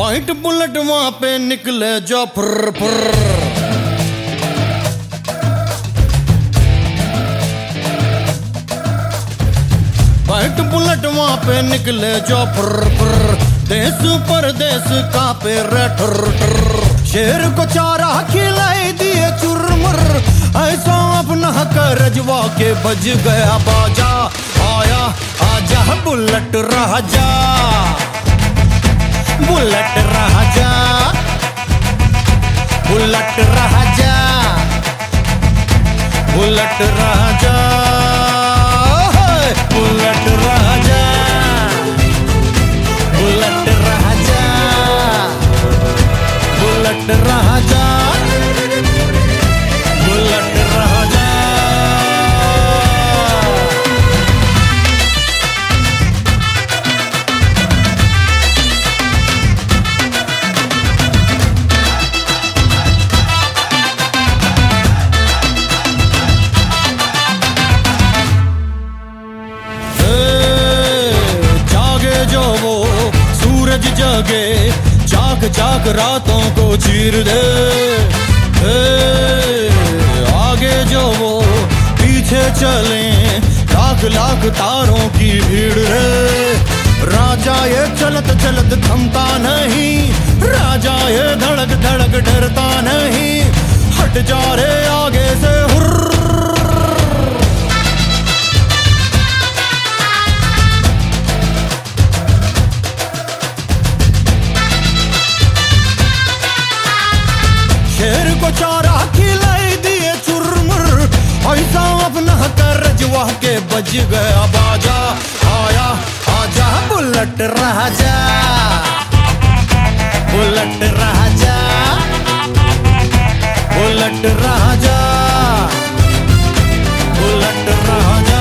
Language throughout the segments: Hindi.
वाइट बुलेट वहां पे निकले जो फुर फुर। वाइट बुलेट वहां पे निकले जो फुर फुर। देश परदेश कांपे रे ठुर ठुर। शेर को चारा खिलाई दिए चुरमुर। ऐसा अपना करजवा के बज गया बाजा। आया आजा बुलेट राजा, बुलेट राजा, बुलेट राजा, बुलेट राजा, बुलेट राजा, बुलेट राजा, बुलेट राजा, बुलेट राजा। सूरज जगे चाक चाक रातों को चीर दे। आगे जो वो पीछे चले लाख लाख तारों की भीड़ रे। राजा ये चलत चलत थमता नहीं, राजा ये धड़क धड़क डरता नहीं। हट जा रे आगे से हुर्र। शेर को चारा खिलाई दिए चुरमुर। ऐसा अपना करजवा के बज गया बाजा। आया आजा बुलेट राजा, बुलेट राजा, बुलेट राजा, बुलेट राजा।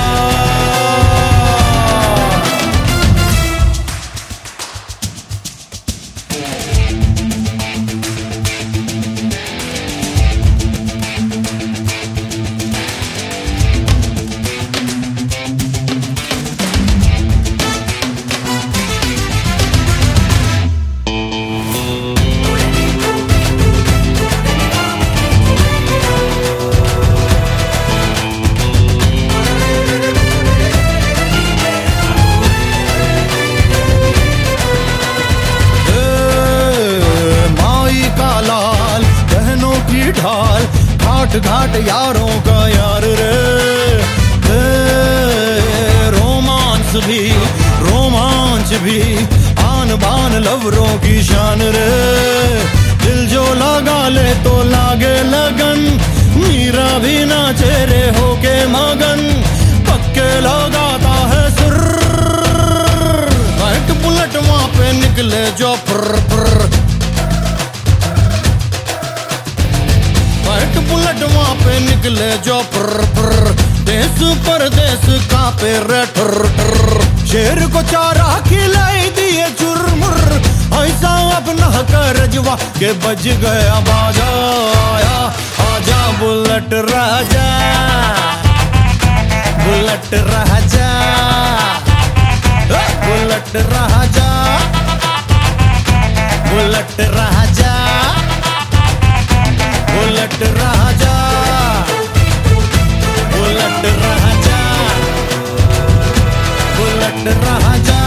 ढाल घाट घाट यारों का यार रे। रोमांस भी आन बान लवरों की शान रे। दिल जो लगा ले तो लागे लगन। मीरा भी नाचे रे होके मगन। पक्के लगाता है सुर। वाइट बुलेट वहां पे निकले जो फुर फुर। वाइट बुलेट वहां पे निकले जो फुर फुर। देश परदेश कांपे रे ठुर ठुर। शेर को चारा खिलाई दिए चुरमुर। ऐसा अपना करजवा के बज गया बाजा। आया आजा बुलेट राजा, बुलेट राजा, बुलेट राजा, बुलेट राजा, बुलेट राजा, बुलेट राजा, बुलेट राजा।